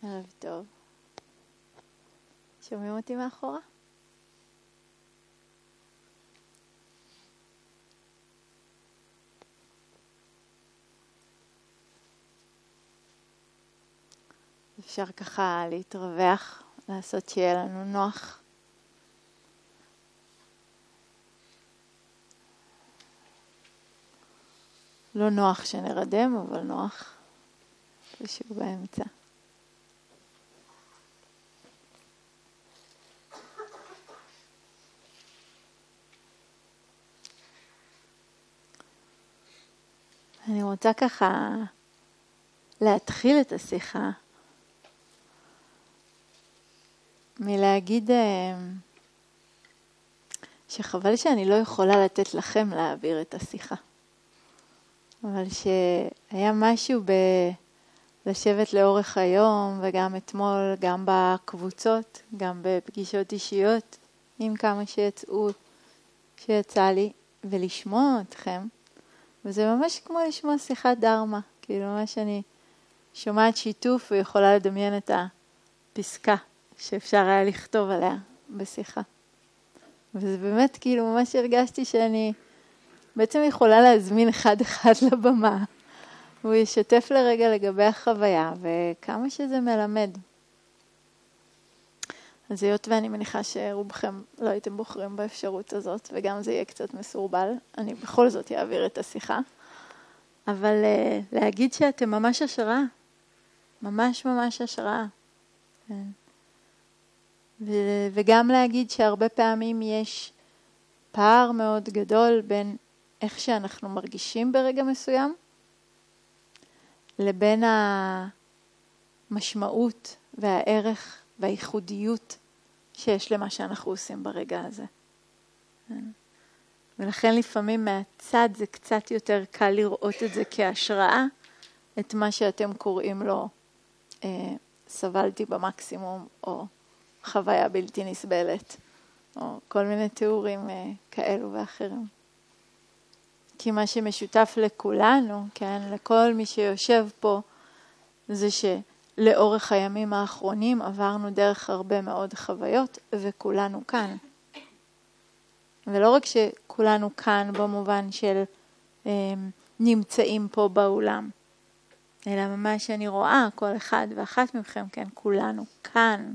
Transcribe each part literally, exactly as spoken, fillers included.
ערב טוב. שומעים אותי מאחורה? אפשר ככה להתרווח, לעשות שיהיה לנו נוח. לא נוח שנרדם, אבל נוח. פשוט באמצע. אני רוצה ככה להתחיל את השיחה מלהגיד שחבל שאני לא יכולה לתת לכם להעביר את השיחה. אבל שהיה משהו ב... לשבת לאורך היום וגם אתמול, גם בקבוצות, גם בפגישות אישיות, עם כמה שיצאו, שיצא לי, ולשמוע אתכם. וזה ממש כמו לשמוע שיחת דרמה. כאילו ממש אני שומעת שיתוף ויכולה לדמיין את הפסקה שאפשר היה לכתוב עליה בשיחה. וזה באמת כאילו ממש הרגשתי שאני בעצם יכולה להזמין אחד אחד לבמה. הוא ישתף לרגע לגבי החוויה וכמה שזה מלמד. אז היות ואני מניחה שרובכם לא הייתם בוחרים באפשרות הזאת, וגם זה יהיה קצת מסורבל, אני בכל זאת אעביר את השיחה. אבל uh, להגיד שאתם ממש השראה, ממש ממש השראה. כן. ו- וגם להגיד שהרבה פעמים יש פער מאוד גדול בין איך שאנחנו מרגישים ברגע מסוים, לבין המשמעות והערך והייחודיות שיש למה שאנחנו עושים ברגע הזה. ולכן לפעמים מהצד זה קצת יותר קל לראות את זה כהשראה, את מה שאתם קוראים לו אה, סבלתי במקסימום, או חוויה בלתי נסבלת, או כל מיני תיאורים אה, כאלו ואחרים. כי מה שמשותף לכולנו, כן, לכל מי שיושב פה, זה שלאורך הימים האחרונים עברנו דרך הרבה מאוד חוויות, וכולנו כאן. ולא רק שכולנו כאן במובן של אה, נמצאים פה באולם, אלא ממש אני רואה כל אחד ואחת מכם, כן, כולנו כאן.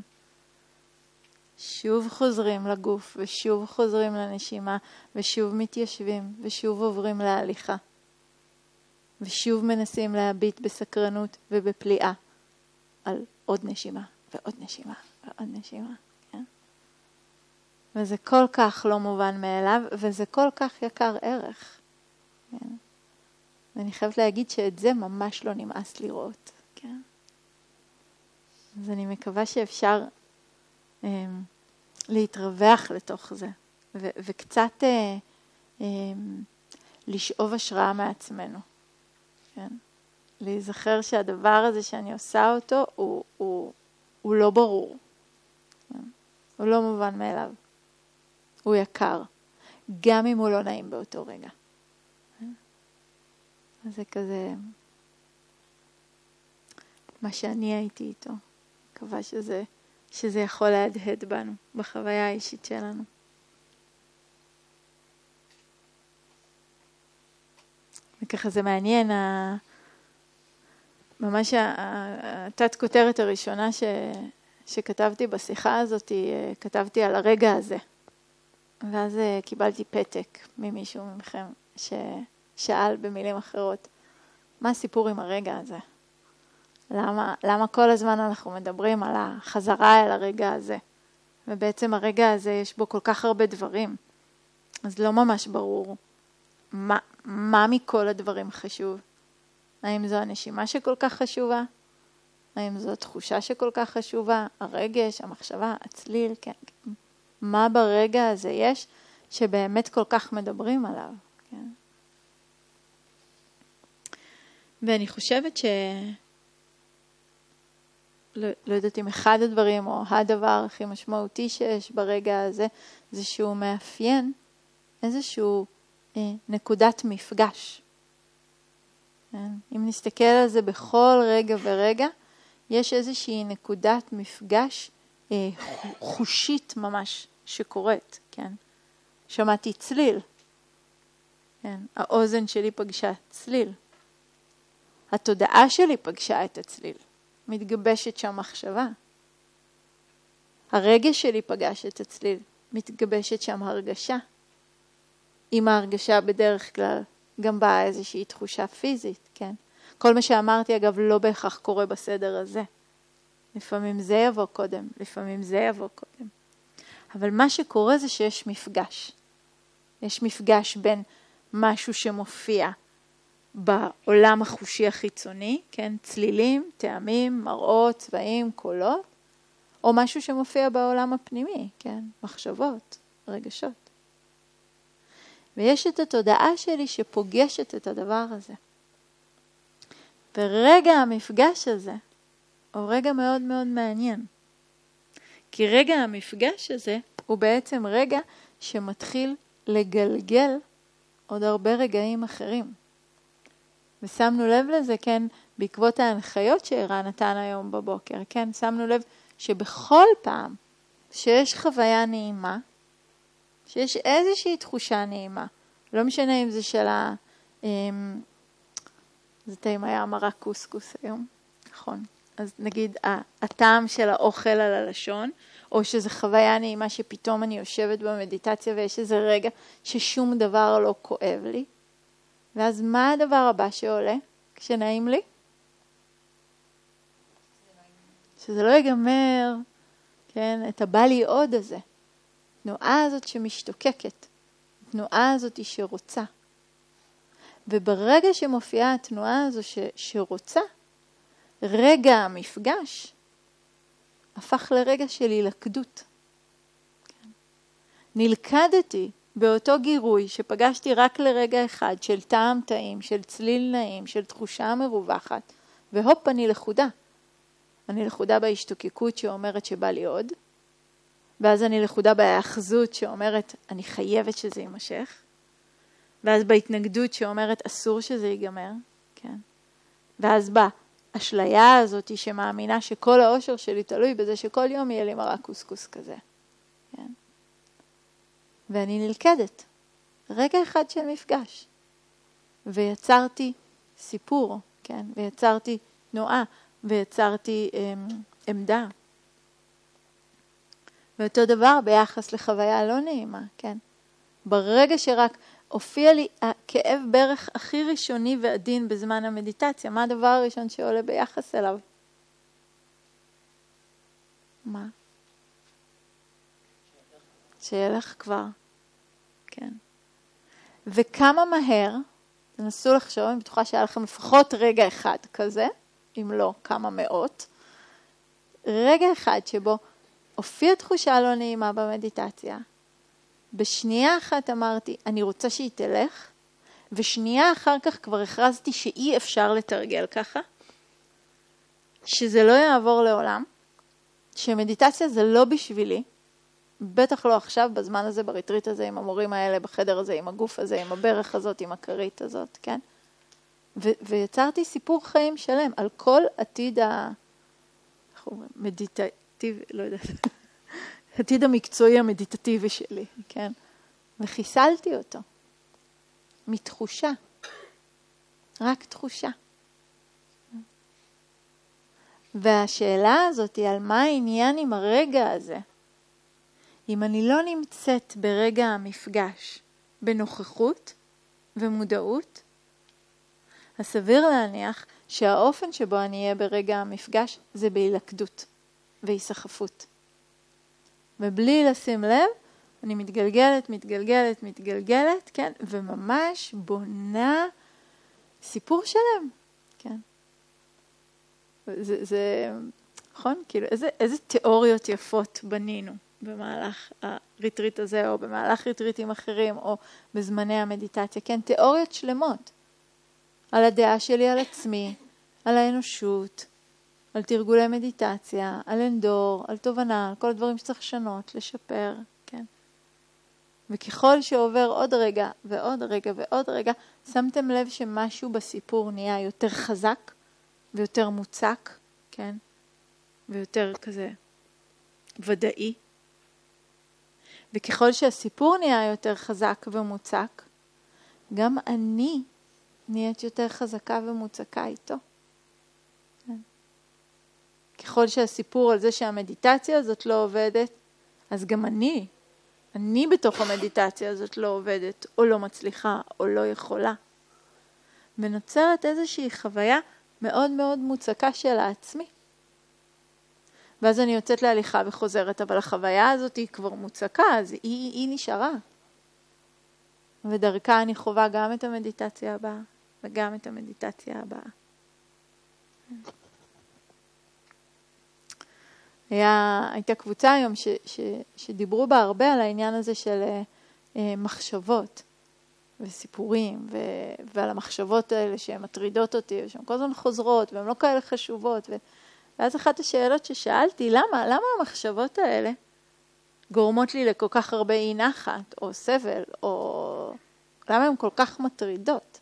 שוב חוזרים לגוף, ושוב חוזרים לנשימה, ושוב מתיישבים, ושוב עוברים להליכה. ושוב מנסים להביט בסקרנות ובפליאה על עוד נשימה, ועוד נשימה, ועוד נשימה. כן? וזה כל כך לא מובן מאליו, וזה כל כך יקר ערך. כן? ואני חייבת להגיד שאת זה ממש לא נמאס לראות. כן? אז אני מקווה שאפשר אה, להתרווח לתוך זה, ו- וקצת אה, אה, לשאוב השראה מעצמנו. כן? להיזכר שהדבר הזה שאני עושה אותו הוא, הוא, הוא לא ברור. כן? הוא לא מובן מאליו. הוא יקר. גם אם הוא לא נעים באותו רגע. כן? אז זה כזה מה שאני הייתי איתו. מקווה שזה, שזה יכול להדהד בנו, בחוויה האישית שלנו. וככה זה מעניין, ה... ממש התת כותרת הראשונה ש... שכתבתי בשיחה הזאת, כתבתי על הרגע הזה. ואז קיבלתי פתק ממישהו מכם ששאל במילים אחרות, מה הסיפור עם הרגע הזה? למה, למה כל הזמן אנחנו מדברים על החזרה אל הרגע הזה? ובעצם הרגע הזה יש בו כל כך הרבה דברים. אז לא ממש ברור מה, מה מכל הדברים חשוב. האם זו הנשימה שכל כך חשובה? האם זו התחושה שכל כך חשובה? הרגש, המחשבה, הצליל, כן. מה ברגע הזה יש שבאמת כל כך מדברים עליו? כן. ואני חושבת ש... לא, לא יודעת אם אחד הדברים או הדבר הכי משמעותי שיש ברגע הזה, זה שהוא מאפיין איזשהו אה, נקודת מפגש. כן? אם נסתכל על זה בכל רגע ורגע, יש איזושהי נקודת מפגש אה, חושית ממש שקורית, כן? שמעתי צליל, כן? האוזן שלי פגשה צליל. התודעה שלי פגשה את הצליל. מתגבשת שם מחשבה. הרגש שלי פגש את הצליל. מתגבשת שם הרגשה. עם ההרגשה בדרך כלל גם באה איזושהי תחושה פיזית, כן? כל מה שאמרתי אגב לא בהכרח קורה בסדר הזה. לפעמים זה יבוא קודם, לפעמים זה יבוא קודם. אבל מה שקורה זה שיש מפגש. יש מפגש בין משהו שמופיע בעולם החושי החיצוני, כן? צלילים, טעמים, מראות, צבעים, קולות, או משהו שמופיע בעולם הפנימי, כן? מחשבות, רגשות. ויש את התודעה שלי שפוגשת את הדבר הזה. ורגע המפגש הזה הוא רגע מאוד מאוד מעניין. כי רגע המפגש הזה הוא בעצם רגע שמתחיל לגלגל עוד הרבה רגעים אחרים. ושמנו לב לזה, כן, בעקבות ההנחיות שערן נתן היום בבוקר, כן, שמנו לב שבכל פעם שיש חוויה נעימה, שיש איזושהי תחושה נעימה, לא משנה אם זה של ה... זה טעים היה אמרה קוסקוס היום, נכון. אז נגיד הטעם של האוכל על הלשון, או שזה חוויה נעימה שפתאום אני יושבת במדיטציה ויש איזה רגע ששום דבר לא כואב לי. ואז מה הדבר הבא שעולה כשנעים לי? שזה לא ייגמר, כן, את הבא לי עוד הזה. התנועה הזאת שמשתוקקת, התנועה הזאת שרוצה. וברגע שמופיעה התנועה הזו ש, שרוצה, רגע המפגש הפך לרגע של הילכדות. כן. נלכדתי באותו גירוי שפגשתי רק לרגע אחד של טעם טעים, של צליל נעים, של תחושה מרווחת, והופ, אני לחודה. אני לחודה בהשתוקקות שאומרת שבא לי עוד, ואז אני לחודה בהאחזות שאומרת אני חייבת שזה יימשך, ואז בהתנגדות שאומרת אסור שזה ייגמר, כן? ואז באשליה הזאת שמאמינה שכל האושר שלי תלוי בזה שכל יום יהיה לי מרק קוסקוס כזה, כן? ואני נלכדת, רגע אחד של מפגש, ויצרתי סיפור, כן? ויצרתי תנועה, ויצרתי אמ, עמדה. ואותו דבר ביחס לחוויה לא נעימה, כן? ברגע שרק הופיע לי הכאב ברך הכי ראשוני ועדין בזמן המדיטציה, מה הדבר הראשון שעולה ביחס אליו? מה? שילך כבר, כן. וכמה מהר, תנסו לחשוב, אני בטוחה שהיה לכם לפחות רגע אחד כזה, אם לא כמה מאות, רגע אחד שבו הופיע תחושה לא נעימה במדיטציה, בשנייה אחת אמרתי, אני רוצה שהיא תלך, ושנייה אחר כך כבר הכרזתי שאי אפשר לתרגל ככה, שזה לא יעבור לעולם, שמדיטציה זה לא בשבילי, בטח לא עכשיו, בזמן הזה, בריטריט הזה, עם המורים האלה, בחדר הזה, עם הגוף הזה, עם הברך הזאת, עם הכרית הזאת, כן? ו- ויצרתי סיפור חיים שלם על כל עתיד ה... איך אומרים? מדיטטיבי, לא יודעת. עתיד המקצועי המדיטטיבי שלי, כן? וחיסלתי אותו. מתחושה. רק תחושה. והשאלה הזאת היא על מה העניין עם הרגע הזה. אם אני לא נמצאת ברגע המפגש בנוכחות ומודעות, אז סביר להניח שהאופן שבו אני אהיה ברגע המפגש זה בהילכדות והיסחפות. ובלי לשים לב, אני מתגלגלת, מתגלגלת, מתגלגלת, כן? וממש בונה סיפור שלם, כן? זה, זה, נכון? כאילו, איזה, איזה תיאוריות יפות בנינו במהלך הריטריט הזה, או במהלך ריטריטים אחרים, או בזמני המדיטציה, כן? תיאוריות שלמות. על הדעה שלי על עצמי, על האנושות, על תרגולי מדיטציה, על אנדור, על תובנה, על כל הדברים שצריך לשנות, לשפר, כן? וככל שעובר עוד רגע ועוד רגע ועוד רגע, שמתם לב שמשהו בסיפור נהיה יותר חזק ויותר מוצק, כן? ויותר כזה ודאי. וככל שהסיפור נהיה יותר חזק ומוצק, גם אני נהיית יותר חזקה ומוצקה איתו. ככל שהסיפור על זה שהמדיטציה הזאת לא עובדת, אז גם אני, אני בתוך המדיטציה הזאת לא עובדת, או לא מצליחה, או לא יכולה. ונוצרת איזושהי חוויה מאוד מאוד מוצקה של העצמי. ואז אני יוצאת להליכה וחוזרת, אבל החוויה הזאת היא כבר מוצקה, אז היא, היא נשארה. ודרכה אני חווה גם את המדיטציה הבאה, וגם את המדיטציה הבאה. היה, הייתה קבוצה היום ש, ש, שדיברו בה הרבה על העניין הזה של אה, מחשבות וסיפורים, ו, ועל המחשבות האלה שהן מטרידות אותי, ושהן כל הזמן חוזרות, והן לא כאלה חשובות. ו, ואז אחת השאלות ששאלתי, למה? למה המחשבות האלה גורמות לי לכל כך הרבה אי נחת, או סבל, או למה הן כל כך מטרידות?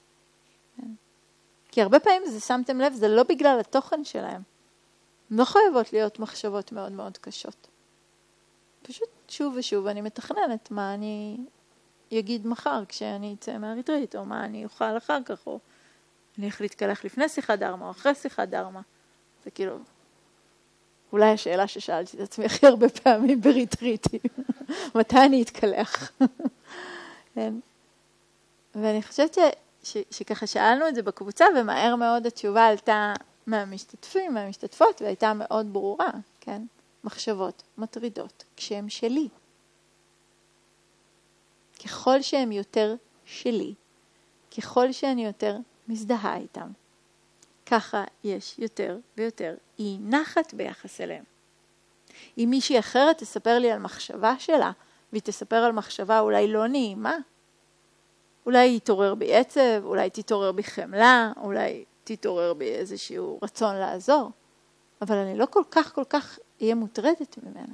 כי הרבה פעמים זה, שמתם לב, זה לא בגלל התוכן שלהם. לא חייבות להיות מחשבות מאוד מאוד קשות. פשוט שוב ושוב אני מתכננת מה אני אגיד מחר כשאני אצא מהריטריט, או מה אני אוכל אחר כך, או אני איך להתקלח לפני שיחת דרמה, או אחרי שיחת דרמה. זה כאילו, אולי השאלה ששאלתי את עצמי הכי הרבה פעמים בריטריטים. מתי אני אתקלח? ואני חושבת ש, ש, שככה שאלנו את זה בקבוצה, ומהר מאוד התשובה עלתה מהמשתתפים, מהמשתתפות, והייתה מאוד ברורה, כן? מחשבות מטרידות כשהם שלי. ככל שהם יותר שלי, ככל שאני יותר מזדהה איתם, ככה יש יותר ויותר אי נחת ביחס אליהם. אם מישהי אחרת תספר לי על מחשבה שלה, והיא תספר על מחשבה אולי לא נעימה, אולי היא תתעורר בי עצב, אולי תתעורר בי חמלה, אולי תתעורר בי איזשהו רצון לעזור, אבל אני לא כל כך כל כך אהיה מוטרדת ממנה.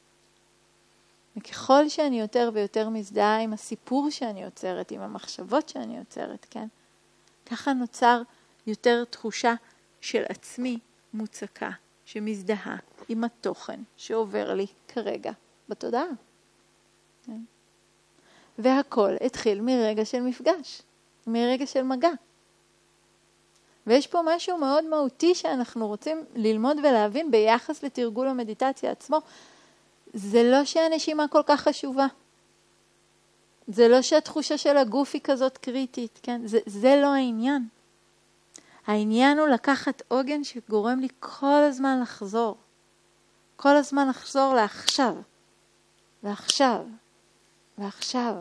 וככל שאני יותר ויותר מזדהה עם הסיפור שאני יוצרת, עם המחשבות שאני יוצרת, כן? ככה נוצר יותר תחושה של עצמי מוצקה, שמזדהה עם התוכן שעובר לי כרגע בתודעה. כן? והכל התחיל מרגע של מפגש, מרגע של מגע. ויש פה משהו מאוד מהותי שאנחנו רוצים ללמוד ולהבין ביחס לתרגול המדיטציה עצמו. זה לא שהנשימה כל כך חשובה. זה לא שהתחושה של הגוף היא כזאת קריטית, כן? זה, זה לא העניין. העניין הוא לקחת עוגן שגורם לי כל הזמן לחזור. כל הזמן לחזור לעכשיו. ועכשיו. ועכשיו.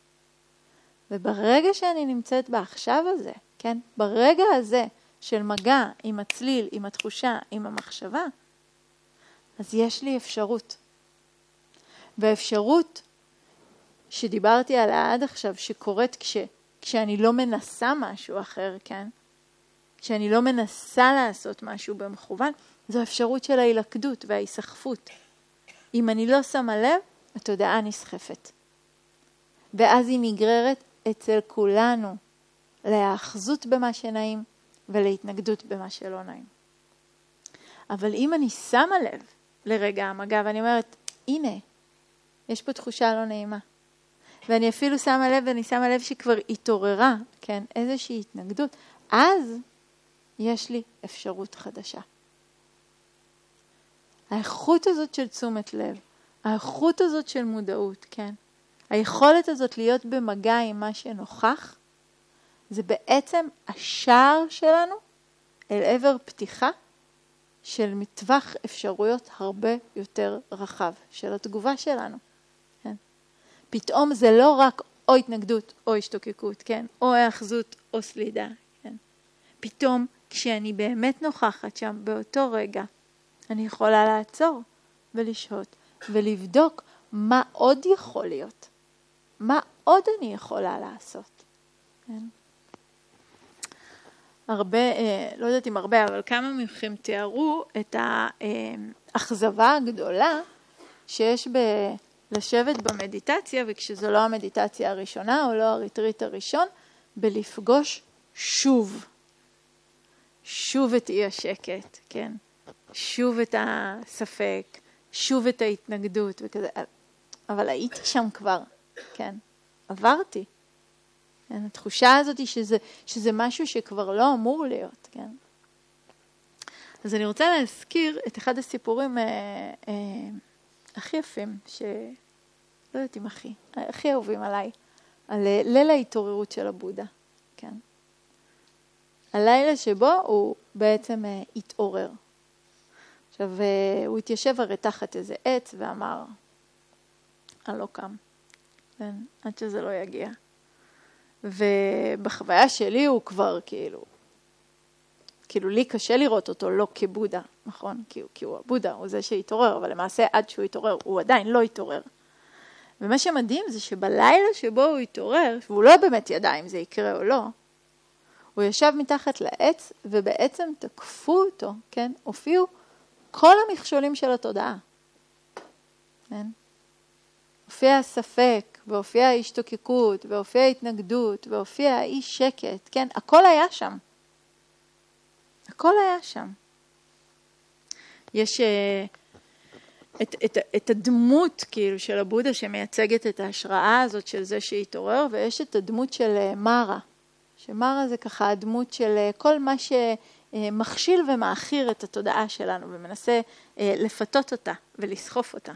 וברגע שאני נמצאת בעכשיו הזה, כן? ברגע הזה של מגע עם הצליל, עם התחושה, עם המחשבה, אז יש לי אפשרות. והאפשרות שדיברתי עליה עד עכשיו, שקורית כש, כשאני לא מנסה משהו אחר, כן? כשאני לא מנסה לעשות משהו במכוון, זו אפשרות של ההילכדות וההיסחפות. אם אני לא שמה לב, התודעה נסחפת. ואז היא נגררת אצל כולנו להאחזות במה שנעים ולהתנגדות במה שלא נעים. אבל אם אני שמה לב לרגע המגע ואני אומרת, הנה, יש פה תחושה לא נעימה. ואני אפילו שמה לב ואני שמה לב שכבר התעוררה, כן, איזושהי התנגדות, אז יש לי אפשרות חדשה. האיכות הזאת של תשומת לב, האיכות הזאת של מודעות, כן, היכולת הזאת להיות במגע עם מה שנוכח, זה בעצם השער שלנו אל עבר פתיחה של מטווח אפשרויות הרבה יותר רחב של התגובה שלנו. כן? פתאום זה לא רק או התנגדות או השתוקקות, כן? או האחזות או סלידה. כן? פתאום כשאני באמת נוכחת שם באותו רגע, אני יכולה לעצור ולשהות ולבדוק מה עוד יכול להיות. מה עוד אני יכולה לעשות. כן? הרבה, לא יודעת אם הרבה, אבל כמה מכם תיארו את האכזבה הגדולה שיש ב- לשבת במדיטציה, וכשזו לא המדיטציה הראשונה או לא הריטריט הראשון, בלפגוש שוב, שוב את אי השקט, כן? שוב את הספק, שוב את ההתנגדות וכזה, אבל הייתי שם כבר, כן, עברתי. כן? התחושה הזאת היא שזה, שזה משהו שכבר לא אמור להיות, כן. אז אני רוצה להזכיר את אחד הסיפורים אה, אה, הכי יפים, שלא יודעת אם הכי, הכי אהובים עליי, על ליל ההתעוררות של הבודה, כן. הלילה שבו הוא בעצם אה, התעורר. עכשיו, אה, הוא התיישב הרי תחת איזה עץ ואמר, אני לא קם, כן, עד שזה לא יגיע. ובחוויה שלי הוא כבר כאילו, כאילו לי קשה לראות אותו לא כבודה, נכון? כי, כי הוא הבודה, הוא זה שהתעורר, אבל למעשה עד שהוא התעורר, הוא עדיין לא התעורר. ומה שמדהים זה שבלילה שבו הוא התעורר, והוא לא באמת ידע אם זה יקרה או לא, הוא ישב מתחת לעץ ובעצם תקפו אותו, כן? הופיעו כל המכשולים של התודעה. כן? הופיע הספק, והופיע ההשתוקקות, והופיע ההתנגדות, והופיע האי שקט, כן? הכל היה שם. הכל היה שם. יש uh, את, את, את הדמות כאילו של הבודה שמייצגת את ההשראה הזאת של זה שהתעורר, ויש את הדמות של uh, מרה. שמרה זה ככה הדמות של uh, כל מה שמכשיל ומאחיר את התודעה שלנו, ומנסה uh, לפתות אותה ולסחוף אותה.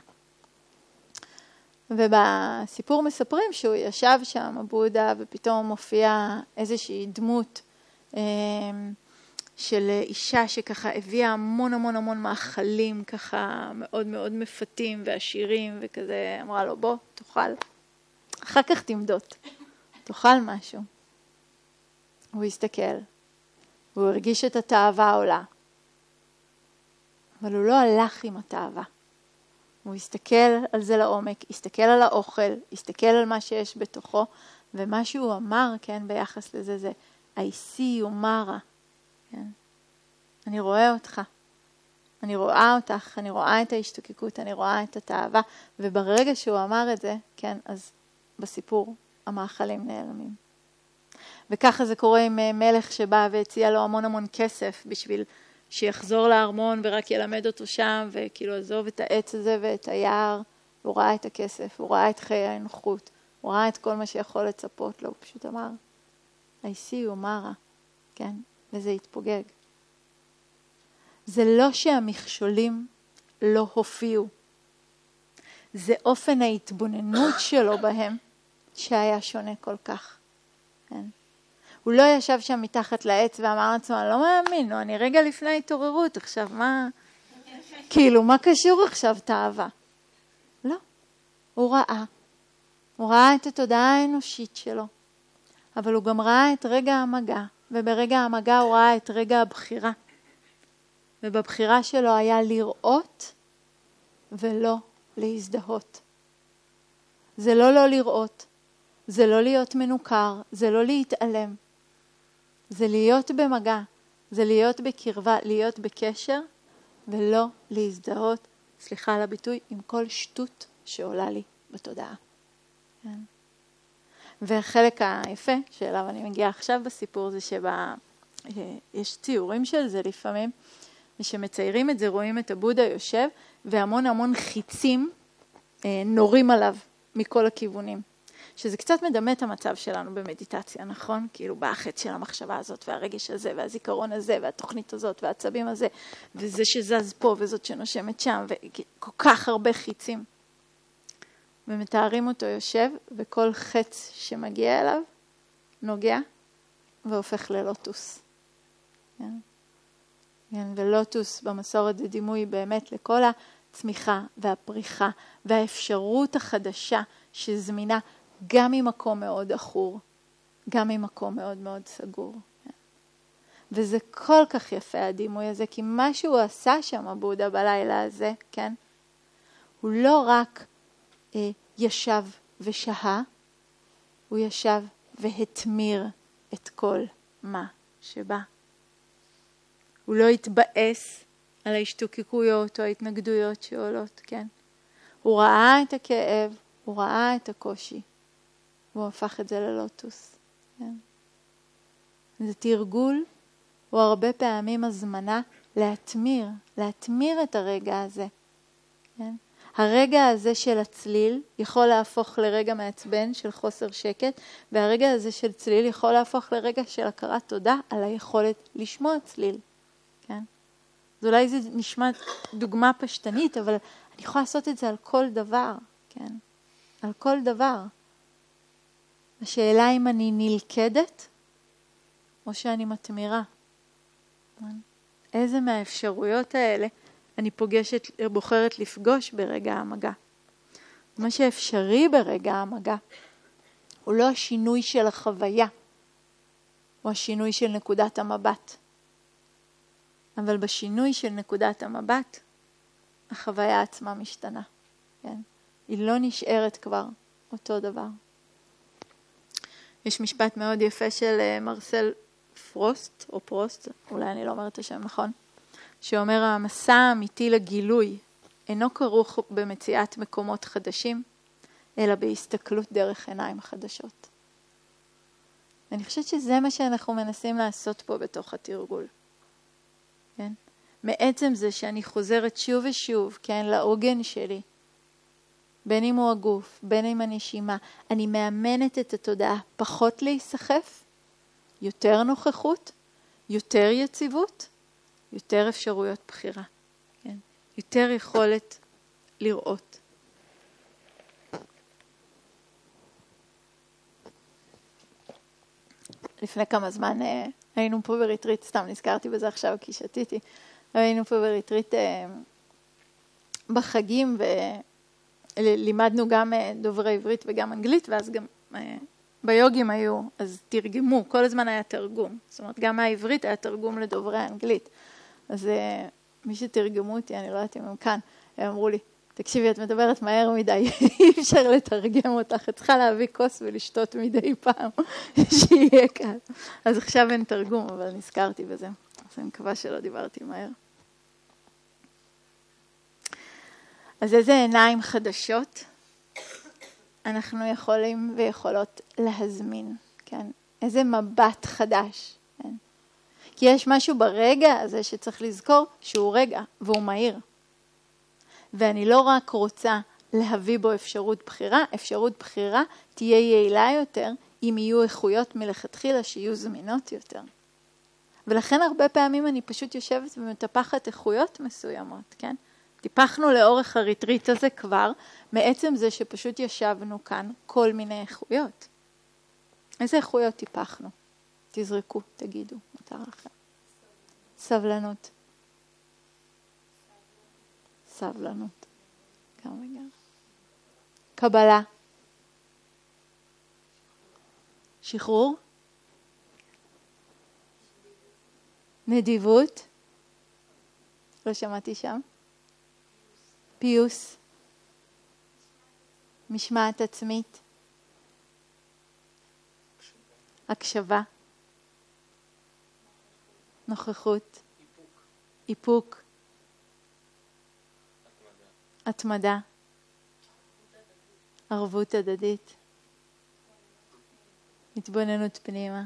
ובסיפור מספרים שהוא ישב שם, הבודה, ופתאום מופיע איזושהי דמות uh, של אישה שככה הביאה המון המון המון מאכלים, ככה מאוד מאוד מפתים ועשירים, וכזה אמרה לו, בוא, תאכל. אחר כך תמדוד, תאכל משהו. הוא הסתכל, והוא הרגיש את התאווה עולה. אבל הוא לא הלך עם התאווה. הוא הסתכל על זה לעומק, הסתכל על האוכל, הסתכל על מה שיש בתוכו, ומה שהוא אמר, כן, ביחס לזה, זה, I see you Mara. כן? אני רואה אותך, אני רואה אותך, אני רואה את ההשתוקקות, אני רואה את התאווה, וברגע שהוא אמר את זה, כן, אז בסיפור המאכלים נעלמים. וככה זה קורה עם מלך שבא והציע לו המון המון כסף בשביל שיחזור לארמון ורק ילמד אותו שם, וכאילו עזוב את העץ הזה ואת היער, הוא ראה את הכסף, הוא ראה את חיי האנוחות, הוא ראה את כל מה שיכול לצפות לו, הוא פשוט אמר, I see you Mara, כן, וזה התפוגג. זה לא שהמכשולים לא הופיעו, זה אופן ההתבוננות שלו בהם שהיה שונה כל כך, כן. הוא לא ישב שם מתחת לעץ ואמר לעצמו, אני לא מאמין, לא, אני רגע לפני התעוררות, עכשיו מה, כאילו, מה קשור עכשיו תאווה? לא, הוא ראה, הוא ראה את התודעה האנושית שלו, אבל הוא גם ראה את רגע המגע, וברגע המגע הוא ראה את רגע הבחירה, ובבחירה שלו היה לראות ולא להזדהות. זה לא לא לראות, זה לא להיות מנוכר, זה לא להתעלם. זה להיות במגע, זה להיות בקרבה, להיות בקשר, ולא להזדהות, סליחה על הביטוי, עם כל שטות שעולה לי בתודעה. כן? והחלק היפה שאליו אני מגיעה עכשיו בסיפור זה שיש ציורים של זה לפעמים, ושמציירים את זה רואים את הבודה יושב, והמון המון חיצים נורים עליו מכל הכיוונים. שזה קצת מדמה את המצב שלנו במדיטציה, נכון? כאילו בחץ של המחשבה הזאת, והרגש הזה, והזיכרון הזה, והתוכנית הזאת, והעצבים הזה, וזה שזז פה, וזאת שנושמת שם, וכל כך הרבה חיצים. ומתארים אותו יושב, וכל חץ שמגיע אליו, נוגע, והופך ללוטוס. כן? כן, ולוטוס במסורת זה דימוי באמת לכל הצמיחה, והפריחה, והאפשרות החדשה שזמינה, גם ממקום מאוד אחור, גם ממקום מאוד מאוד סגור. וזה כל כך יפה הדימוי הזה, כי מה שהוא עשה שם הבודה בלילה הזה, כן? הוא לא רק אה, ישב ושהה, הוא ישב והתמיר את כל מה שבא. הוא לא התבאס על ההשתוקקויות או ההתנגדויות שעולות, כן? הוא ראה את הכאב, הוא ראה את הקושי, והוא הפך את זה ללוטוס. כן? זה תרגול, הוא הרבה פעמים הזמנה להתמיר, להתמיר את הרגע הזה. כן? הרגע הזה של הצליל יכול להפוך לרגע מעצבן של חוסר שקט, והרגע הזה של צליל יכול להפוך לרגע של הכרת תודה על היכולת לשמוע צליל. כן? אז אולי זה נשמע דוגמה פשטנית, אבל אני יכולה לעשות את זה על כל דבר. כן? על כל דבר. השאלה אם אני נלכדת או שאני מתמירה. כן? איזה מהאפשרויות האלה אני פוגשת, בוחרת לפגוש ברגע המגע. מה שאפשרי ברגע המגע הוא לא השינוי של החוויה, או השינוי של נקודת המבט. אבל בשינוי של נקודת המבט, החוויה עצמה משתנה. כן? היא לא נשארת כבר אותו דבר. יש משפט מאוד יפה של מרסל פרוסט, או פרוסט, אולי אני לא אומרת את השם נכון, שאומר המסע האמיתי לגילוי אינו כרוך במציאת מקומות חדשים, אלא בהסתכלות דרך עיניים חדשות. אני חושבת שזה מה שאנחנו מנסים לעשות פה בתוך התרגול. כן? מעצם זה שאני חוזרת שוב ושוב, כן, לעוגן שלי, בין אם הוא הגוף, בין אם הנשימה, אני מאמנת את התודעה פחות להיסחף, יותר נוכחות, יותר יציבות, יותר אפשרויות בחירה, כן? יותר יכולת לראות. לפני כמה זמן היינו פה בריטריט, סתם נזכרתי בזה עכשיו כי שתיתי, היינו פה בריטריט בחגים ולימדנו גם דוברי עברית וגם אנגלית, ואז גם ביוגים היו, אז תרגמו, כל הזמן היה תרגום, זאת אומרת גם מהעברית היה תרגום לדוברי האנגלית. אז מי שתרגמו אותי, אני לא יודעת אם הם כאן, הם אמרו לי, תקשיבי, את מדברת מהר מדי, אי אפשר לתרגם אותך, את צריכה להביא כוס ולשתות מדי פעם, שיהיה קל. אז עכשיו אין תרגום, אבל נזכרתי בזה. אז אני מקווה שלא דיברתי מהר. אז איזה עיניים חדשות אנחנו יכולים ויכולות להזמין, כן? איזה מבט חדש, כן? כי יש משהו ברגע הזה שצריך לזכור שהוא רגע והוא מהיר. ואני לא רק רוצה להביא בו אפשרות בחירה, אפשרות בחירה תהיה יעילה יותר אם יהיו איכויות מלכתחילה שיהיו זמינות יותר. ולכן הרבה פעמים אני פשוט יושבת ומטפחת איכויות מסוימות, כן? טיפחנו לאורך הריטריט הזה כבר, מעצם זה שפשוט ישבנו כאן כל מיני איכויות. איזה איכויות טיפחנו? תזרקו, תגידו, מותר לכם. סבלנות. סבלנות. גם וגם. קבלה. שחרור. נדיבות. לא שמעתי שם. פיוס. משמעת עצמית. הקשבה. נוכחות. איפוק. התמדה. ערבות הדדית. התבוננות פנימה.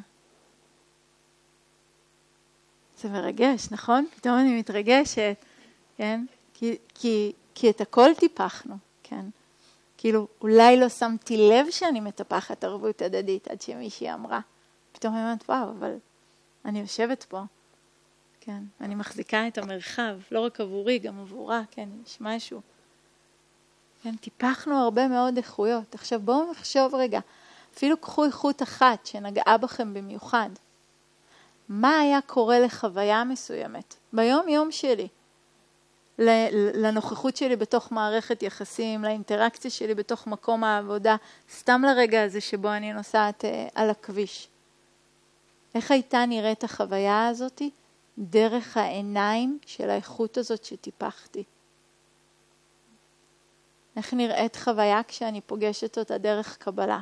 זה מרגש, נכון? פתאום אני מתרגשת, כן? כי, כי, כי את הכל טיפחנו, כן? כאילו, אולי לא שמתי לב שאני מטפחת ערבות הדדית עד שמישהי אמרה. פתאום אני אומרת, וואו, אבל אני יושבת פה, כן? אני מחזיקה את המרחב, לא רק עבורי, גם עבורה, כן? יש משהו. כן? טיפחנו הרבה מאוד איכויות. עכשיו בואו נחשוב רגע, אפילו קחו איכות אחת שנגעה בכם במיוחד. מה היה קורה לחוויה מסוימת ביום יום שלי? לנוכחות שלי בתוך מערכת יחסים, לאינטראקציה שלי בתוך מקום העבודה, סתם לרגע הזה שבו אני נוסעת על הכביש. איך הייתה נראית החוויה הזאת? דרך העיניים של האיכות הזאת שטיפחתי. איך נראית חוויה כשאני פוגשת אותה דרך קבלה?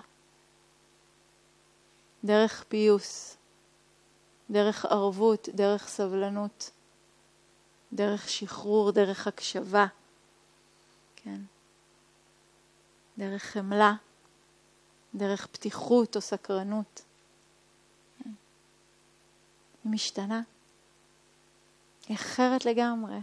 דרך פיוס, דרך ערבות, דרך סבלנות, דרך שחרור, דרך הקשבה, כן? דרך חמלה, דרך פתיחות או סקרנות. כן? היא משתנה. היא אחרת לגמרי.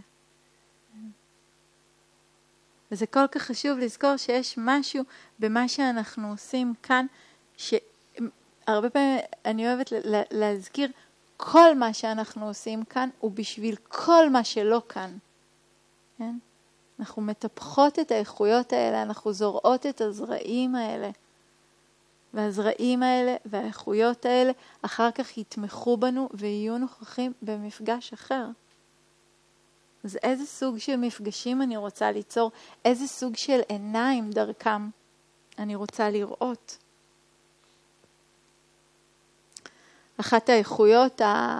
וזה כל כך חשוב לזכור שיש משהו במה שאנחנו עושים כאן, שהרבה פעמים אני אוהבת להזכיר, כל מה שאנחנו עושים כאן הוא בשביל כל מה שלא כאן. כן? אנחנו מטפחות את האיכויות האלה, אנחנו זורעות את הזרעים האלה. והזרעים האלה והאיכויות האלה אחר כך יתמכו בנו ויהיו נוכחים במפגש אחר. אז איזה סוג של מפגשים אני רוצה ליצור? איזה סוג של עיניים דרכם אני רוצה לראות? אחת האיכויות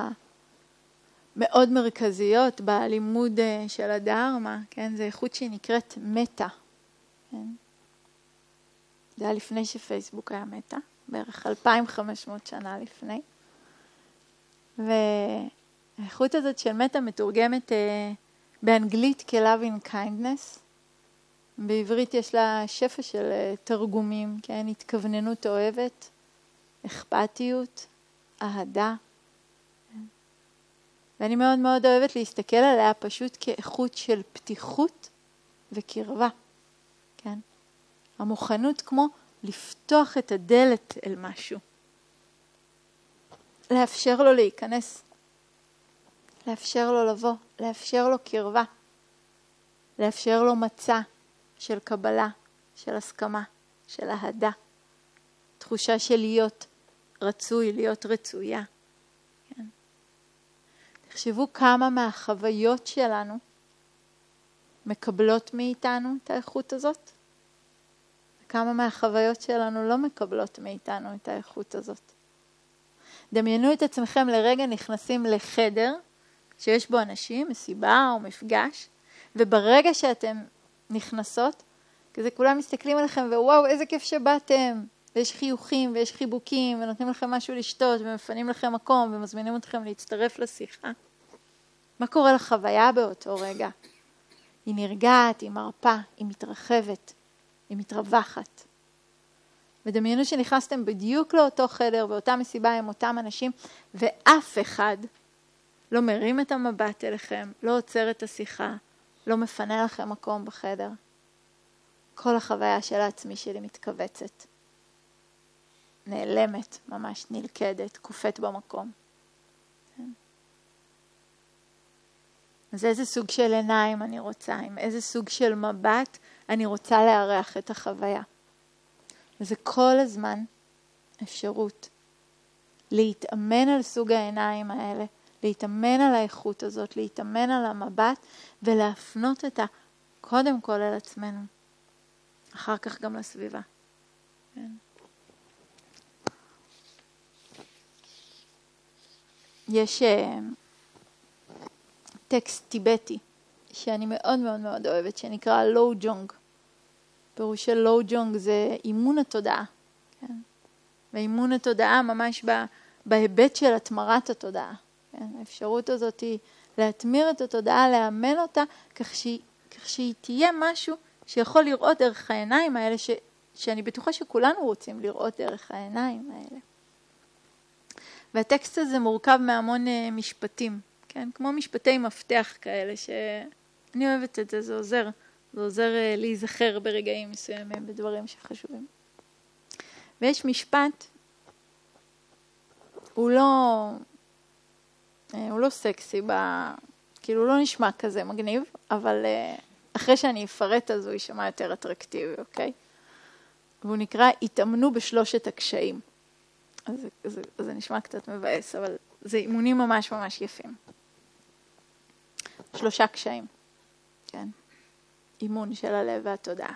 המאוד מרכזיות בלימוד של הדהרמה, כן, זה איכות שהיא נקראת מטה. כן? זה היה לפני שפייסבוק היה מטה, בערך אלפיים וחמש מאות שנה לפני. והאיכות הזאת של מטה מתורגמת אה, באנגלית כ-loving kindness. בעברית יש לה שפע של אה, תרגומים, כן? התכווננות אוהבת, אכפתיות, אהדה. ואני מאוד מאוד אוהבת להסתכל עליה פשוט כאיכות של פתיחות וקרבה. כן? המוכנות כמו לפתוח את הדלת אל משהו. לאפשר לו להיכנס. לאפשר לו לבוא. לאפשר לו קרבה. לאפשר לו מצע של קבלה, של הסכמה, של אהדה. תחושה של להיות רצוי, להיות רצויה. כן. תחשבו כמה מהחוויות שלנו מקבלות מאיתנו את האיכות הזאת. וכמה מהחוויות שלנו לא מקבלות מאיתנו את האיכות הזאת. דמיינו את עצמכם לרגע נכנסים לחדר שיש בו אנשים, מסיבה או מפגש, וברגע שאתם נכנסות, כזה כולם מסתכלים עליכם ווואו איזה כיף שבאתם, ויש חיוכים ויש חיבוקים ונותנים לכם משהו לשתות ומפנים לכם מקום ומזמינים אתכם להצטרף לשיחה. מה קורה לחוויה באותו רגע? היא נרגעת, היא מרפה, היא מתרחבת, היא מתרווחת. ודמיינו שנכנסתם בדיוק לאותו חדר באותה מסיבה עם אותם אנשים, ואף אחד לא מרים את המבט אליכם, לא עוצר את השיחה, לא מפנה לכם מקום בחדר. כל החוויה של העצמי שלי מתכווצת. נעלמת, ממש נלכדת, קופאת במקום. אז איזה סוג של עיניים אני רוצה, עם איזה סוג של מבט אני רוצה לארח את החוויה. וזה כל הזמן אפשרות להתאמן על סוג העיניים האלה, להתאמן על האיכות הזאת, להתאמן על המבט ולהפנות אותה קודם כל על עצמנו, אחר כך גם לסביבה. כן. יש uh, טקסט טיבטי שאני מאוד מאוד מאוד אוהבת, שנקרא לואו ג'ונג. פירוש של לואו ג'ונג זה אימון התודעה. כן? ואימון התודעה ממש בה, בהיבט של התמרת התודעה. כן? האפשרות הזאת היא להתמיר את התודעה, לאמן אותה, כך שהיא, כך שהיא תהיה משהו שיכול לראות דרך העיניים האלה, ש, שאני בטוחה שכולנו רוצים לראות דרך העיניים האלה. והטקסט הזה מורכב מהמון משפטים, כן? כמו משפטי מפתח כאלה, שאני אוהבת את זה, זה עוזר. זה עוזר להיזכר ברגעים מסוימים, בדברים שחשובים. ויש משפט, הוא לא, הוא לא סקסי, ב, כאילו הוא לא נשמע כזה מגניב, אבל אחרי שאני אפרט אז הוא יישמע יותר אטרקטיבי, אוקיי? והוא נקרא, התאמנו בשלושת הקשיים. אז זה, זה נשמע קצת מבאס, אבל זה אימונים ממש ממש יפים. שלושה קשיים, כן? אימון של הלב והתודעה.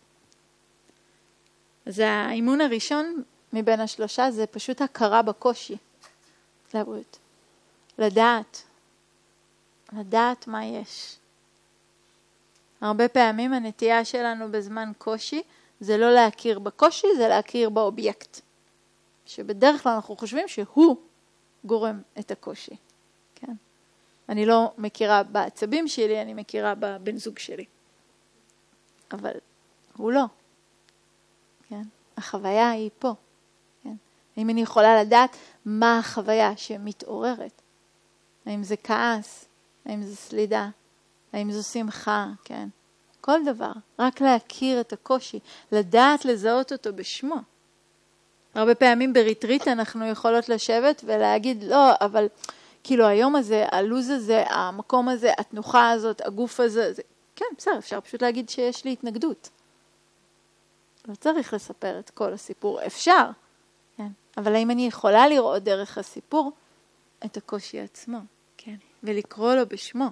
אז האימון הראשון מבין השלושה זה פשוט הכרה בקושי. לבריאות. לדעת. לדעת מה יש. הרבה פעמים הנטייה שלנו בזמן קושי זה לא להכיר בקושי, זה להכיר באובייקט. שבדרך כלל אנחנו חושבים שהוא גורם את הקושי. כן? אני לא מכירה בעצבים שלי, אני מכירה בבן זוג שלי. אבל הוא לא. כן? החוויה היא פה. כן? האם אני יכולה לדעת מה החוויה שמתעוררת? האם זה כעס? האם זו סלידה? האם זו שמחה? כן. כל דבר. רק להכיר את הקושי, לדעת לזהות אותו בשמו. הרבה פעמים בריטריט אנחנו יכולות לשבת ולהגיד, לא, אבל כאילו היום הזה, הלוז הזה, המקום הזה, התנוחה הזאת, הגוף הזה, זה... כן, בסדר, אפשר פשוט להגיד שיש לי התנגדות. לא צריך לספר את כל הסיפור, אפשר. כן. אבל האם אני יכולה לראות דרך הסיפור את הקושי עצמו, כן, ולקרוא לו בשמו.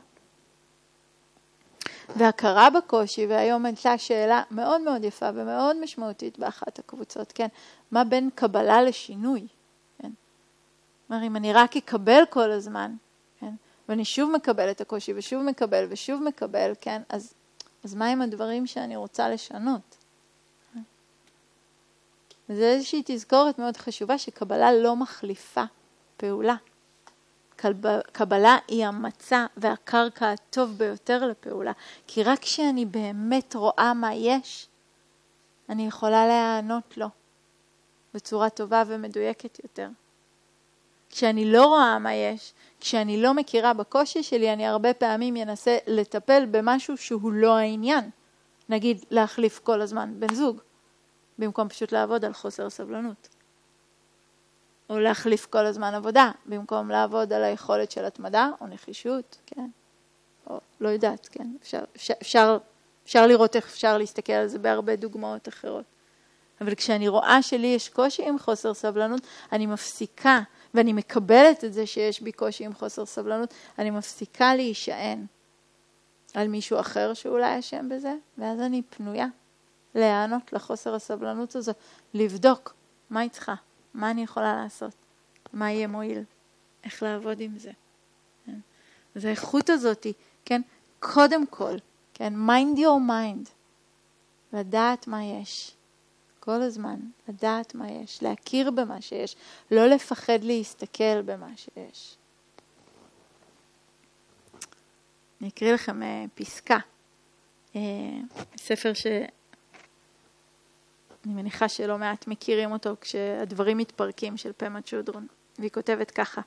והכרה בקושי, והיום הייתה שאלה מאוד מאוד יפה ומאוד משמעותית באחת הקבוצות, כן, מה בין קבלה לשינוי, כן. אומר, אם אני רק אקבל כל הזמן, כן, ואני שוב מקבל את הקושי ושוב מקבל ושוב מקבל, כן, אז, אז מה עם הדברים שאני רוצה לשנות? וזה איזושהי תזכורת מאוד חשובה שקבלה לא מחליפה פעולה. קבלה היא המצע והקרקע הטוב ביותר לפעולה. כי רק כשאני באמת רואה מה יש, אני יכולה להיענות לו בצורה טובה ומדויקת יותר. כשאני לא רואה מה יש, כשאני לא מכירה בקושי שלי, אני הרבה פעמים אנסה לטפל במשהו שהוא לא העניין. נגיד להחליף כל הזמן בן זוג, במקום פשוט לעבוד על חוסר סבלנות. או להחליף כל הזמן עבודה, במקום לעבוד על היכולת של התמדה או נחישות, כן? או לא יודעת, כן? אפשר, אפשר, אפשר, אפשר לראות איך אפשר להסתכל על זה בהרבה דוגמאות אחרות. אבל כשאני רואה שלי יש קושי עם חוסר סבלנות, אני מפסיקה, ואני מקבלת את זה שיש בי קושי עם חוסר סבלנות, אני מפסיקה להישען על מישהו אחר שאולי אשם בזה, ואז אני פנויה להיענות לחוסר הסבלנות הזו, לבדוק מה היא צריכה. מה אני יכולה לעשות? מה יהיה מועיל? איך לעבוד עם זה? כן? אז האיכות הזאת, כן? קודם כל, כן? mind your mind. לדעת מה יש. כל הזמן, לדעת מה יש. להכיר במה שיש. לא לפחד להסתכל במה שיש. אני אקריא לכם uh, פסקה. Uh, ספר ש... אני מניחה שלא מעט מכירים אותו כשהדברים מתפרקים של פמה צ'ודרון. והיא כותבת ככה.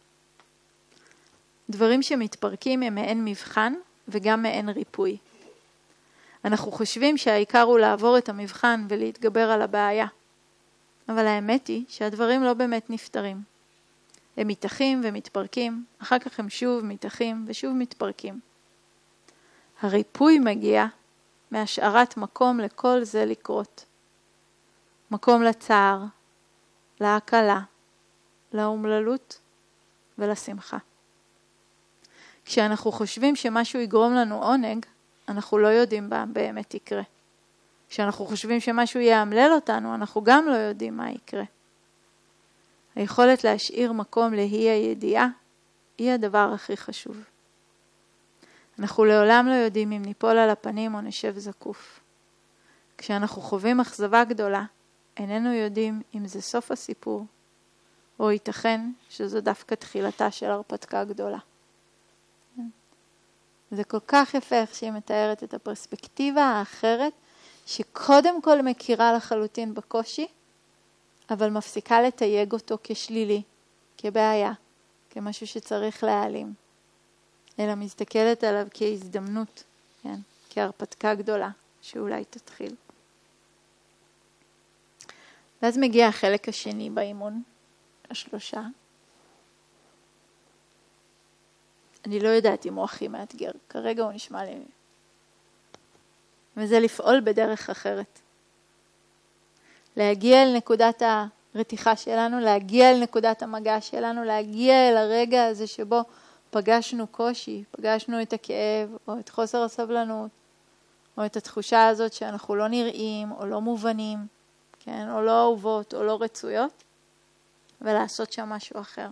דברים שמתפרקים הם מעין מבחן וגם מעין ריפוי. אנחנו חושבים שהעיקר הוא לעבור את המבחן ולהתגבר על הבעיה. אבל האמת היא שהדברים לא באמת נפתרים. הם מתחים ומתפרקים, אחר כך הם שוב מתחים ושוב מתפרקים. הריפוי מגיע מהשארת מקום לכל זה לקרות. מקום לצער, להקלה, לאומללות ולשמחה. כשאנחנו חושבים שמשהו יגרום לנו עונג, אנחנו לא יודעים מה באמת יקרה. כשאנחנו חושבים שמשהו יאמלל אותנו, אנחנו גם לא יודעים מה יקרה. היכולת להשאיר מקום להיא הידיעה, היא הדבר הכי חשוב. אנחנו לעולם לא יודעים אם ניפול על הפנים או נשב זקוף. כשאנחנו חווים אכזבה גדולה, איננו יודעים אם זה סוף הסיפור, או ייתכן שזו דווקא תחילתה של הרפתקה גדולה. זה כל כך יפה איך שהיא מתארת את הפרספקטיבה האחרת, שקודם כל מכירה לחלוטין בקושי, אבל מפסיקה לתייג אותו כשלילי, כבעיה, כמשהו שצריך להעלים, אלא מסתכלת עליו כהזדמנות, כן? כהרפתקה גדולה, שאולי תתחיל. ואז מגיע החלק השני באימון, השלושה. אני לא יודעת אם הוא הכי מאתגר, כרגע הוא נשמע לי. וזה לפעול בדרך אחרת. להגיע אל נקודת הרתיחה שלנו, להגיע אל נקודת המגע שלנו, להגיע אל הרגע הזה שבו פגשנו קושי, פגשנו את הכאב או את חוסר הסבלנות, או את התחושה הזאת שאנחנו לא נראים או לא מובנים, כן? או לא אהובות או לא רצויות, ולעשות שם משהו אחר.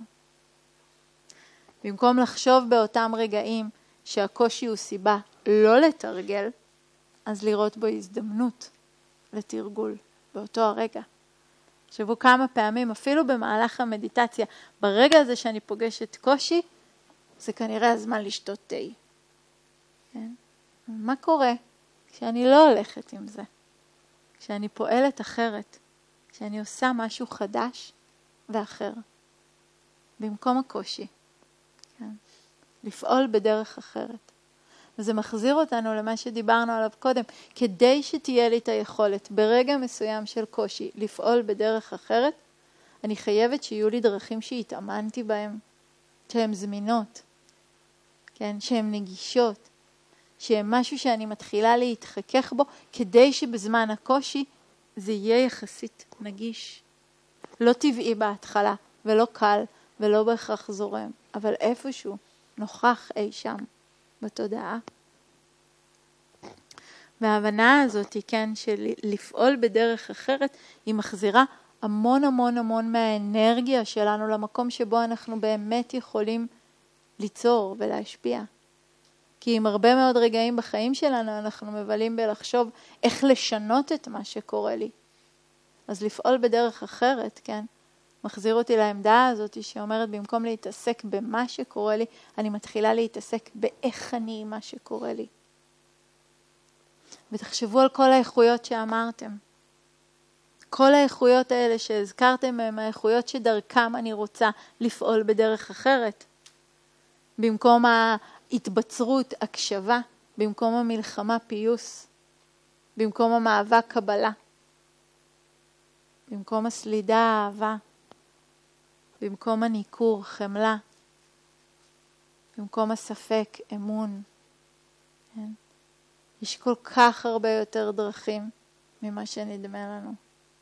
במקום לחשוב באותם רגעים שהקושי הוא סיבה לא לתרגל, אז לראות בו הזדמנות לתרגול באותו הרגע. תחשבו כמה פעמים, אפילו במהלך המדיטציה, ברגע הזה שאני פוגשת קושי, זה כנראה הזמן לשתות תה. כן? מה קורה כשאני לא הולכת עם זה? כשאני פועלת אחרת, כשאני עושה משהו חדש ואחר, במקום הקושי. כן? לפעול בדרך אחרת. וזה מחזיר אותנו למה שדיברנו עליו קודם, כדי שתהיה לי את היכולת ברגע מסוים של קושי לפעול בדרך אחרת, אני חייבת שיהיו לי דרכים שהתאמנתי בהם, שהן זמינות, כן? שהן נגישות, שהן משהו שאני מתחילה להתחכך בו, כדי שבזמן הקושי זה יהיה יחסית נגיש. לא טבעי בהתחלה, ולא קל, ולא בהכרח זורם, אבל איפשהו נוכח אי שם בתודעה. וההבנה הזאת, כן, של לפעול בדרך אחרת, היא מחזירה המון המון המון מהאנרגיה שלנו למקום שבו אנחנו באמת יכולים ליצור ולהשפיע. כי עם הרבה מאוד רגעים בחיים שלנו אנחנו מבלים בלחשוב איך לשנות את מה שקורה לי. אז לפעול בדרך אחרת, כן, מחזיר אותי לעמדה הזאת שאומרת במקום להתעסק במה שקורה לי, אני מתחילה להתעסק באיך אני עם מה שקורה לי. ותחשבו על כל האיכויות שאמרתם. כל האיכויות האלה שהזכרתם הם האיכויות שדרכם אני רוצה לפעול בדרך אחרת. במקום ההתבצרות, הקשבה, במקום המלחמה, פיוס, במקום המאבק, קבלה, במקום הסלידה, אהבה, במקום הניכור, חמלה, במקום הספק, אמון. כן? יש כל כך הרבה יותר דרכים ממה שנדמה לנו.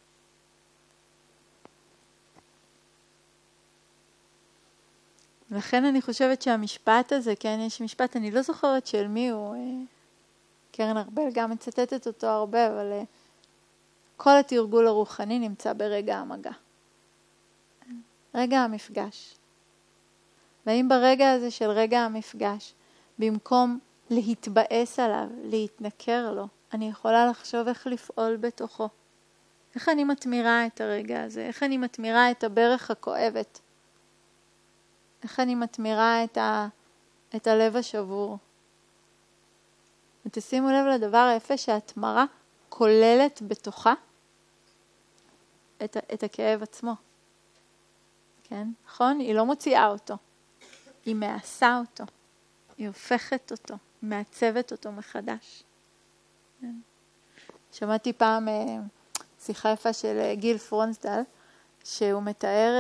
לכן אני חושבת שהמשפט הזה, כן, יש משפט, אני לא זוכרת של מי הוא, קרן ארבל גם מצטטת אותו הרבה, אבל כל התרגול הרוחני נמצא ברגע המגע. רגע המפגש. והאם ברגע הזה של רגע המפגש, במקום להתבאס עליו, להתנכר לו, אני יכולה לחשוב איך לפעול בתוכו. איך אני מתמירה את הרגע הזה, איך אני מתמירה את הברך הכואבת. איך אני מתמירה את, ה, את הלב השבור. ותשימו לב לדבר היפה שההתמרה כוללת בתוכה את, את הכאב עצמו. כן? נכון? היא לא מוציאה אותו. היא מעשה אותו. היא הופכת אותו. היא מעצבת אותו מחדש. כן? שמעתי פעם שיחה יפה של גיל פרונסדל, שהוא מתאר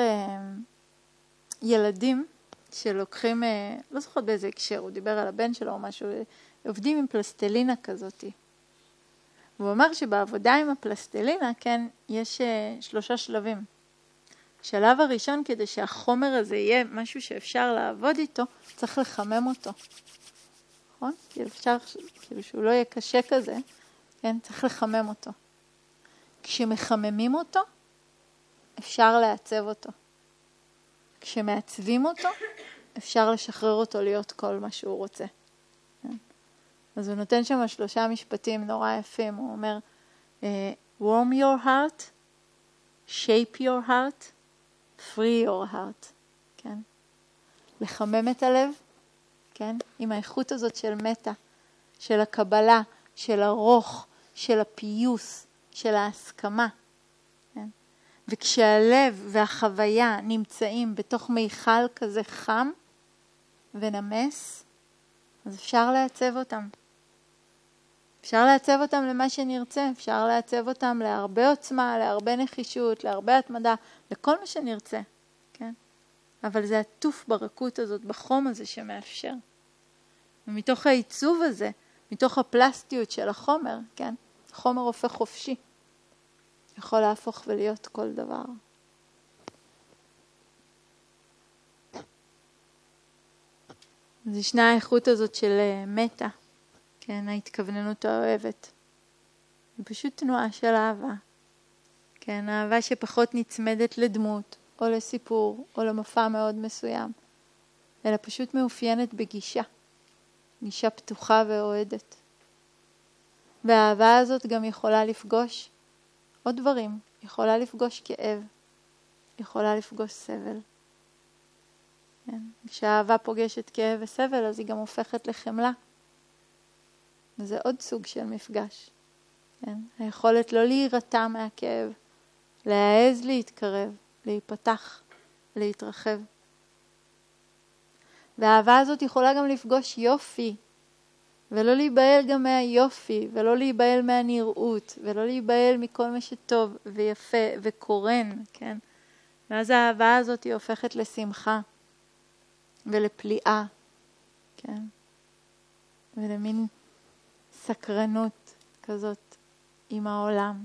ילדים שלוקחים, לא זוכרת באיזה הקשר, הוא דיבר על הבן שלו או משהו, עובדים עם פלסטלינה כזאת. הוא אמר שבעבודה עם הפלסטלינה, כן, יש שלושה שלבים. השלב הראשון, כדי שהחומר הזה יהיה משהו שאפשר לעבוד איתו, צריך לחמם אותו. נכון? כאילו אפשר, כאילו שהוא לא יהיה קשה כזה, כן, צריך לחמם אותו. כשמחממים אותו, אפשר לעצב אותו. כשמעצבים אותו, אפשר לשחרר אותו להיות כל מה שהוא רוצה. אז הוא נותן שם שלושה משפטים נורא יפים. הוא אומר, warm your heart, shape your heart, free your heart. כן? לחמם את הלב, כן? עם האיכות הזאת של מטה, של הקבלה, של הרוך, של הפיוס, של ההסכמה. כן? וכשהלב והחוויה נמצאים בתוך מיכל כזה חם ונמס, אז אפשר לעצב אותם. אפשר לעצב אותם למה שנרצה, אפשר לעצב אותם להרבה עוצמה, להרבה נחישות, להרבה התמדה, לכל מה שנרצה, כן? אבל זה עטוף ברכות הזאת, בחום הזה שמאפשר. ומתוך העיצוב הזה, מתוך הפלסטיות של החומר, כן? החומר הופך חופשי. יכול להפוך ולהיות כל דבר. אז ישנה האיכות הזאת של מטה, כן, ההתכווננות האוהבת. היא פשוט תנועה של אהבה. כן, אהבה שפחות נצמדת לדמות, או לסיפור, או למופע מאוד מסוים, אלא פשוט מאופיינת בגישה. גישה פתוחה ואוהדת. והאהבה הזאת גם יכולה לפגוש עוד דברים. יכולה לפגוש כאב. יכולה לפגוש סבל. כן. כשהאהבה פוגשת כאב וסבל, אז היא גם הופכת לחמלה. וזה עוד סוג של מפגש. כן. היכולת לא להירתע מהכאב, להעז להתקרב, להיפתח, להתרחב. והאהבה הזאת יכולה גם לפגוש יופי, ולא להיבהל גם מהיופי, ולא להיבהל מהנראות, ולא להיבהל מכל מה שטוב ויפה וקורן, כן? ואז האהבה הזאת היא הופכת לשמחה ולפליאה, כן? ולמין סקרנות כזאת עם העולם.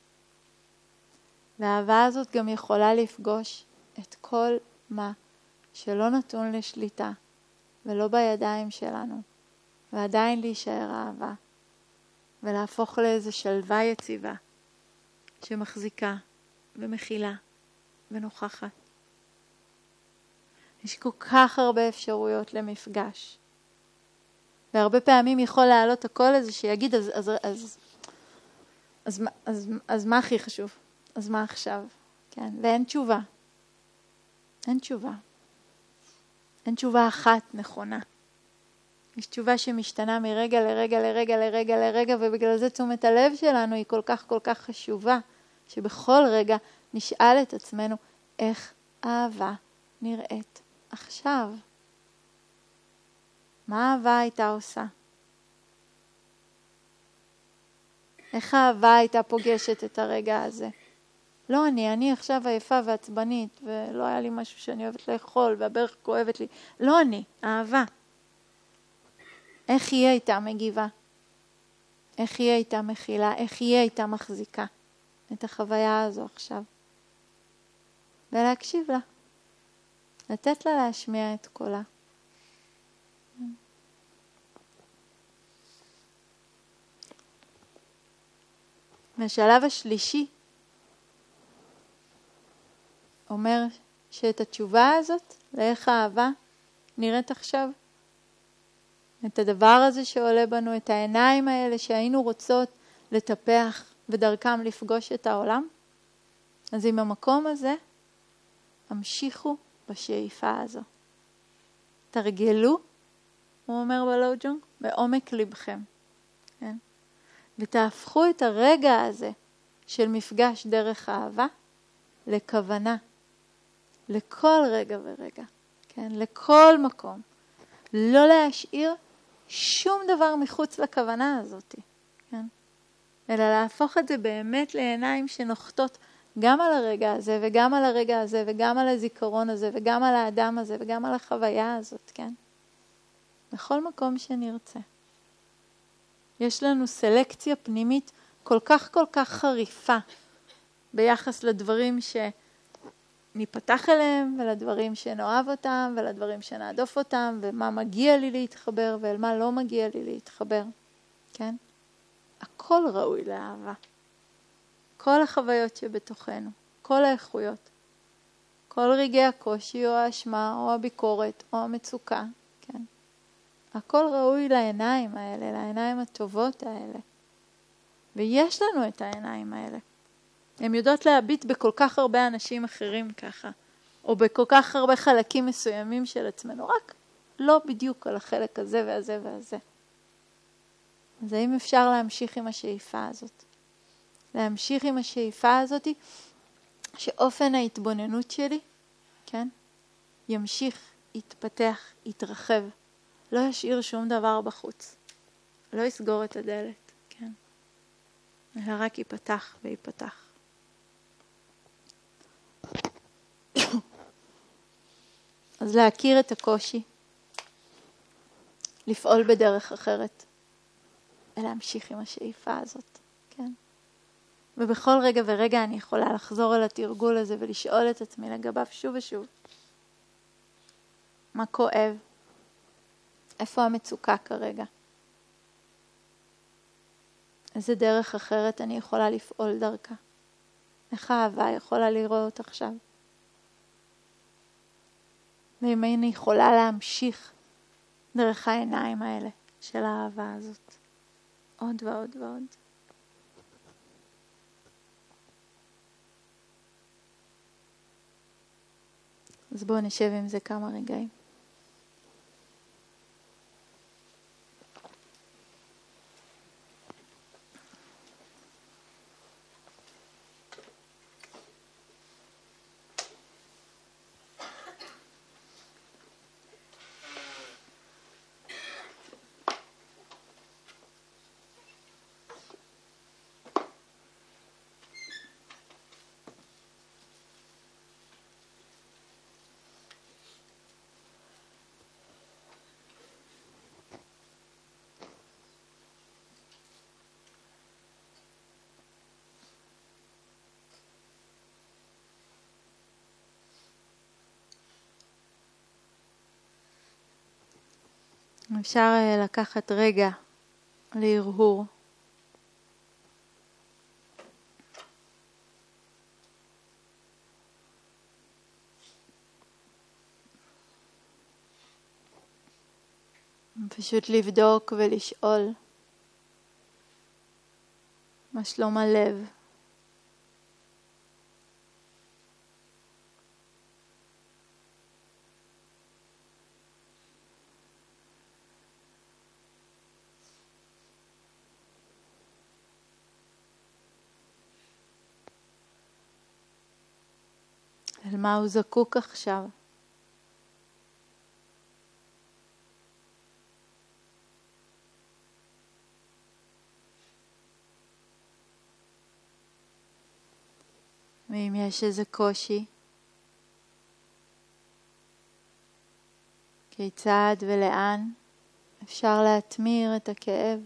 והאהבה הזאת גם יכולה לפגוש את כל מה שלא נתון לשליטה ולא בידיים שלנו, ועדיין להישאר אהבה, ולהפוך לאיזו שלווה יציבה שמחזיקה ומכילה ונוכחת. יש כל כך הרבה אפשרויות למפגש. והרבה פעמים יכול לעלות הכל איזה שיגיד, אז, אז, אז, אז, אז, אז, אז מה הכי חשוב? אז מה עכשיו? כן, ואין תשובה. אין תשובה. אין תשובה אחת נכונה. יש תשובה שמשתנה מרגע לרגע לרגע לרגע לרגע, ובגלל זה תשומת הלב שלנו היא כל כך כל כך חשובה, שבכל רגע נשאל את עצמנו איך אהבה נראית עכשיו. מה אהבה הייתה עושה? איך האהבה הייתה פוגשת את הרגע הזה? לא אני, אני עכשיו עייפה ועצבנית, ולא היה לי משהו שאני אוהבת לאכול, והברך כואבת לי. לא אני, אהבה. איך היא הייתה מגיבה? איך היא הייתה מכילה? איך היא הייתה מחזיקה את החוויה הזו עכשיו? ולהקשיב לה. לתת לה להשמיע את קולה. מהשלב השלישי אומר שאת התשובה הזאת, לאיך האהבה נראית עכשיו, את הדבר הזה שעולה בנו, את העיניים האלה שהיינו רוצות לטפח ודרכם לפגוש את העולם, אז עם המקום הזה, המשיכו בשאיפה הזו. תרגלו, הוא אומר בלוג'ונג, בעומק לבכם. כן? ותהפכו את הרגע הזה של מפגש דרך אהבה לכוונה. לכל רגע ורגע. כן? לכל מקום. לא להשאיר שום דבר מחוץ לכוונה הזאת. כן? אלא להפוך את זה באמת לעיניים שנוחתות גם על הרגע הזה וגם על הרגע הזה וגם על הזיכרון הזה וגם על האדם הזה וגם על החוויה הזאת. כן? בכל מקום שנרצה. יש לנו סלקציה פנימית כל כך כל כך חריפה ביחס לדברים שניפתח אליהם ולדברים שנאהב אותם ולדברים שנעדוף אותם ומה מגיע לי להתחבר ואל מה לא מגיע לי להתחבר. כן? הכל ראוי לאהבה. כל החוויות שבתוכנו, כל האיכויות, כל רגעי הקושי או האשמה או הביקורת או המצוקה, כן? הכל ראוי לעיניים האלה, לעיניים הטובות האלה. ויש לנו את העיניים האלה. הן יודעות להביט בכל כך הרבה אנשים אחרים ככה, או בכל כך הרבה חלקים מסוימים של עצמנו, רק לא בדיוק על החלק הזה והזה והזה. אז האם אפשר להמשיך עם השאיפה הזאת? להמשיך עם השאיפה הזאת, שאופן ההתבוננות שלי, כן, ימשיך, יתפתח, יתרחב. לא ישאיר שום דבר בחוץ. לא יסגור את הדלת, כן. אלא רק ייפתח וייפתח. אז להכיר את הקושי, לפעול בדרך אחרת, ולהמשיך עם השאיפה הזאת, כן. ובכל רגע ורגע אני יכולה לחזור אל התרגול הזה ולשאול את עצמי לגביו שוב ושוב. מה כואב? איפה המצוקה כרגע? איזה דרך אחרת אני יכולה לפעול דרכה? איך האהבה יכולה לראות עכשיו? ואם אני יכולה להמשיך דרך העיניים האלה של האהבה הזאת. עוד ועוד ועוד. אז בואו נשב עם זה כמה רגעים. אפשר לקחת רגע להרהור. פשוט לבדוק ולשאול מה שלום הלב. על מה הוא זקוק עכשיו. ואם יש איזה קושי, כיצד ולאן אפשר להתמיר את הכאב.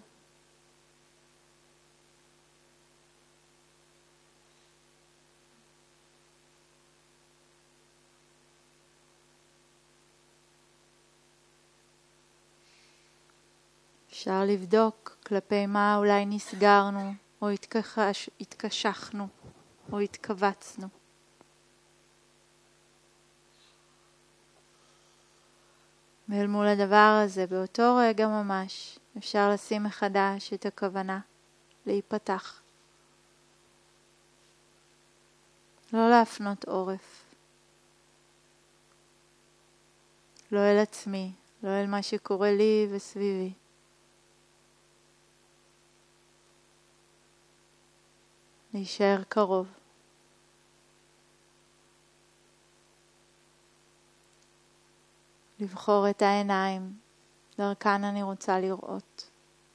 אפשר לבדוק כלפי מה אולי נסגרנו או התקשח, התקשחנו או התכווצנו. ואל מול הדבר הזה, באותו רגע ממש, אפשר לשים מחדש את הכוונה להיפתח. לא להפנות עורף. לא אל עצמי, לא אל מה שקורה לי וסביבי. להישאר קרוב. לבחור את העיניים, דרכן אני רוצה לראות.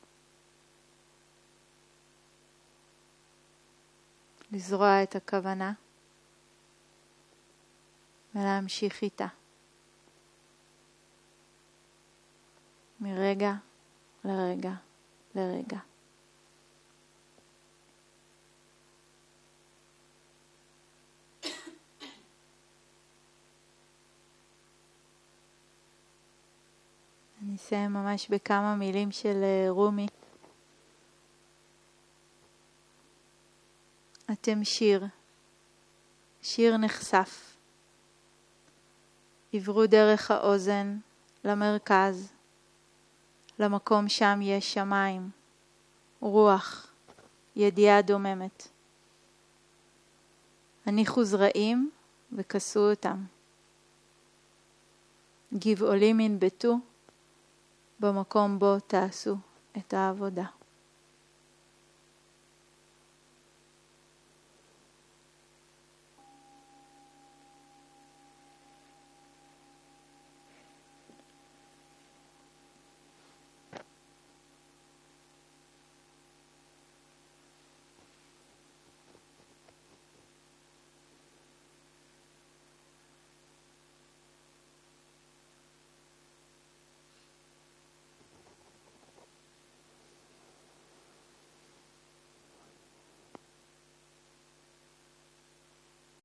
לזרוע את הכוונה ולהמשיך איתה. מרגע לרגע לרגע. אני אסיים ממש בכמה מילים של רומי. אתם שיר, שיר נחשף. עברו דרך האוזן למרכז, למקום שם יש שמיים, רוח, ידיעה דוממת. הניחו זרעים וכסו אותם. גבעולים ינבטו, במקום בו תעשו את העבודה.